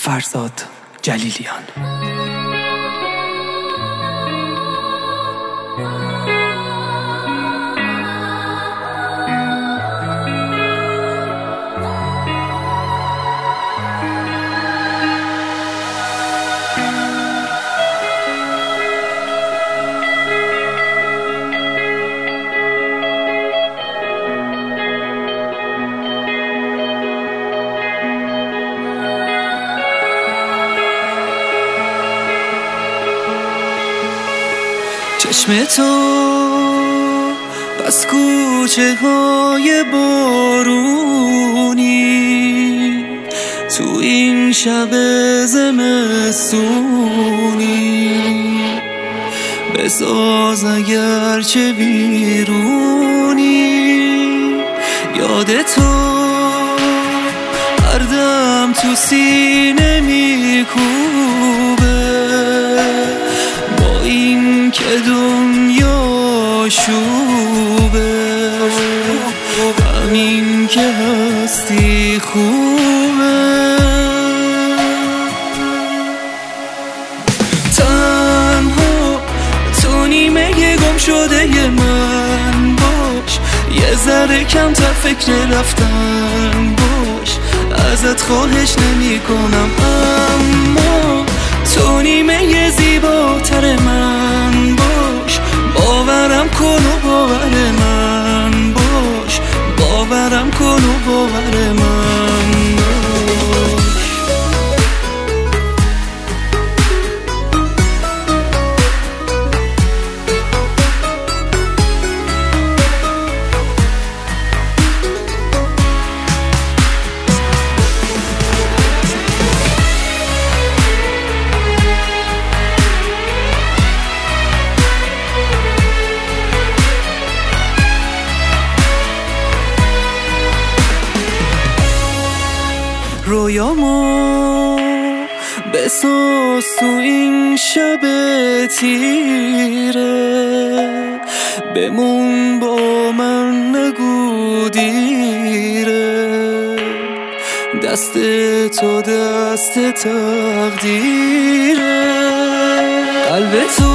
فرزاد جلیلیان. چشم تو بس کوچه های بارونی، تو این شب زمستونی، بساز اگر چه بیرونی. یاد تو هر دم تو سینه میکوبه، با این که دنیا شوبه، همین که هستی خوبه. تنها تو نیمه گم شده من باش، یه ذره کمتر فکر رفتن باش، ازت خواهش نمی کنم، اما تو نیمه زیباتر من باش. باورم کن و باور من باش، باورم کن و باور من باش. رویامو بساز تو این شب تیره، بمون با من نگو دیره، دست تو دست تقدیره. قلب تو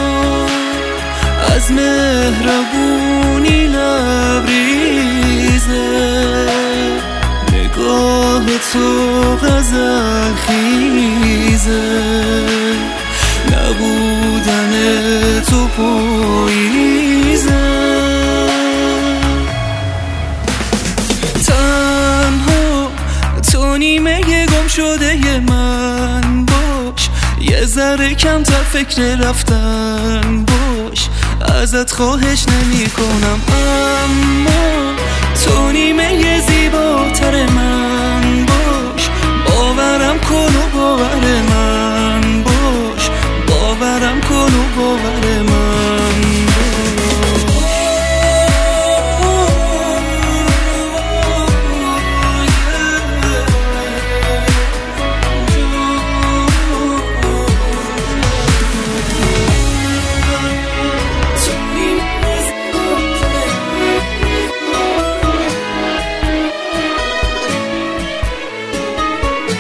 از مهربونی لبریزه، نگاه تو غزل خیزه، نبودن تو پاییزه. تنها تو نیمه گم شده من باش، یه ذره کمتر فکر رفتن باش، ازت خواهش نمی کنم، اما تو نیمه زیباتر من باش. باورم کن و باور من باش، باورم کن و باور من باش.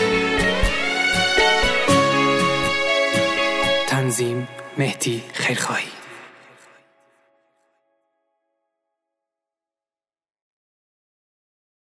تنظیم مهدی خیرخواهی.